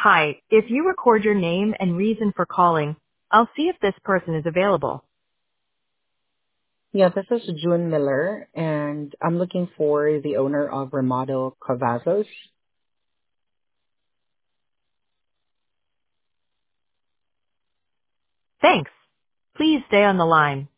Hi, if you record your name and reason for calling, I'll see if this person is available. Yeah, this is June Miller, and I'm looking for the owner of Ramado Cavazos. Thanks. Please stay on the line.